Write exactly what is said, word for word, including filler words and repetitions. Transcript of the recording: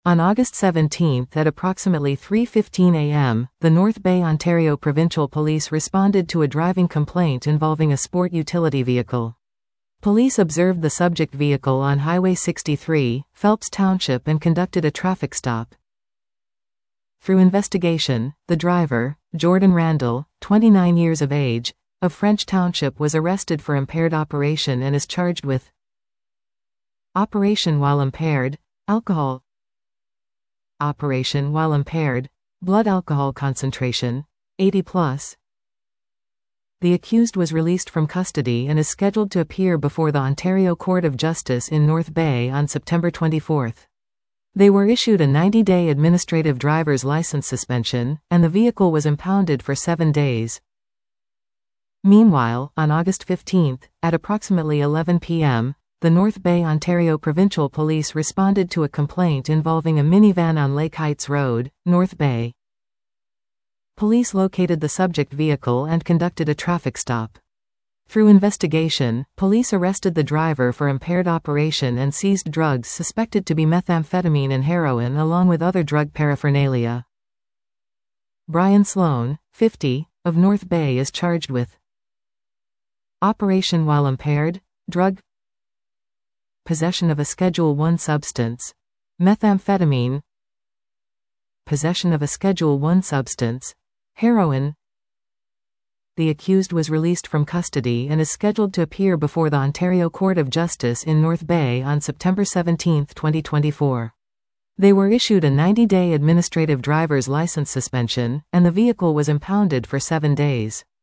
On August seventeenth at approximately three fifteen a m, the North Bay, Ontario Provincial Police responded to a driving complaint involving a sport utility vehicle. Police observed the subject vehicle on Highway sixty-three, Phelps Township, and conducted a traffic stop. Through investigation, the driver, Jordan Randall, twenty-nine years of age, of French Township, was arrested for impaired operation and is charged with operation while impaired, alcohol, operation while impaired, blood alcohol concentration, eighty plus. The accused was released from custody and is scheduled to appear before the Ontario Court of Justice in North Bay on September twenty-fourth. They were issued a ninety-day administrative driver's license suspension, and the vehicle was impounded for seven days. Meanwhile, on August fifteenth, at approximately eleven p m, the North Bay, Ontario Provincial Police responded to a complaint involving a minivan on Lake Heights Road, North Bay. Police located the subject vehicle and conducted a traffic stop. Through investigation, police arrested the driver for impaired operation and seized drugs suspected to be methamphetamine and heroin along with other drug paraphernalia. Brian Sloan, fifty, of North Bay is charged with operation while impaired, drug possession of a Schedule one substance, methamphetamine, possession of a Schedule one substance, heroin. The accused was released from custody and is scheduled to appear before the Ontario Court of Justice in North Bay on September seventeenth, twenty twenty-four. They were issued a ninety-day administrative driver's license suspension, and the vehicle was impounded for seven days.